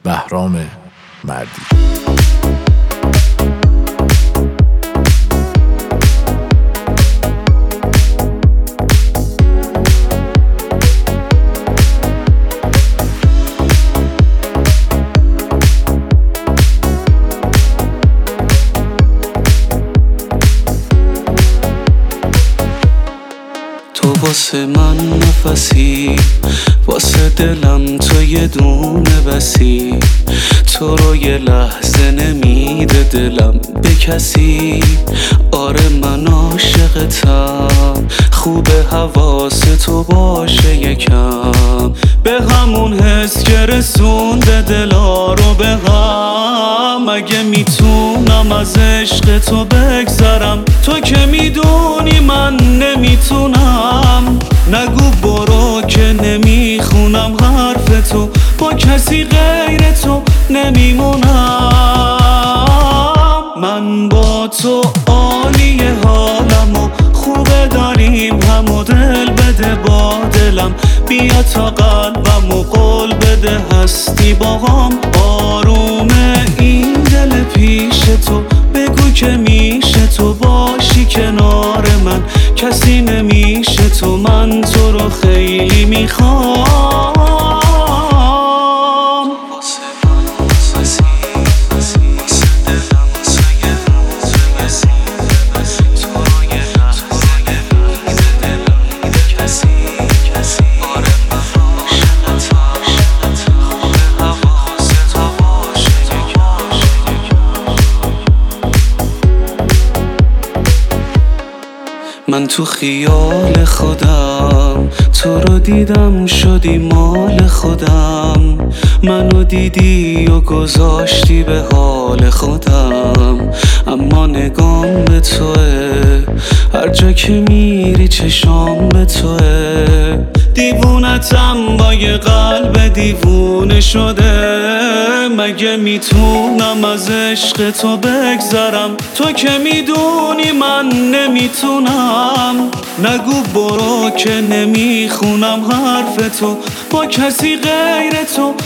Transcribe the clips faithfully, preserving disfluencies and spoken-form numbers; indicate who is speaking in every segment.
Speaker 1: بهرام مردی.
Speaker 2: واسه من نفسی، واسه دلم تو یه دونه بسی. تو رو یه لحظه نمیده دلم به کسی. آره من عاشقتم، خوبه حواس تو باشه یکم به همون حس که رسونده دلا رو به هم. اگه میتونم از عشق تو بگذرم، تو که میدونی من نمیتونم. نگو برو که نمیخونم حرف تو، با کسی غیر تو نمیمونم. من با تو عالی حالم و خوبه داریم همو دل بده با دلم. بیا تا قلبم و قول بده هستی با هم. آرومه این دل پیش تو، بگو که میشه تو باشی کنار من. کسی نمیشه تو، من تو رو خیلی میخوام. من تو خیال خودم تو رو دیدم، شدی مال خودم. منو دیدی و گذاشتی به حال خودم. اما نگام به توه، هر جا که میری چشام به توه. دیوونتم با یه قلب دیوونه شده. مگه میتونم از عشق تو بگذرم، تو که میدونی من نمیتونم. نگو برو که نمیخونم حرف تو، با کسی غیر تو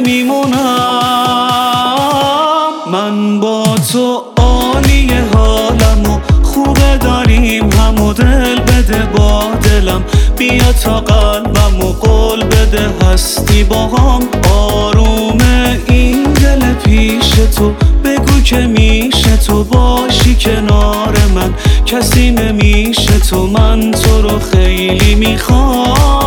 Speaker 2: نمیمونم. من با تو عالی حالم و خوبه داریم همو دل بده با دلم. بیا تا قلبم و قول بده هستی با هم. آرومه این دل پیش تو، بگو که میشه تو باشی کنار من. کسی نمیشه تو، من تو رو خیلی میخوام.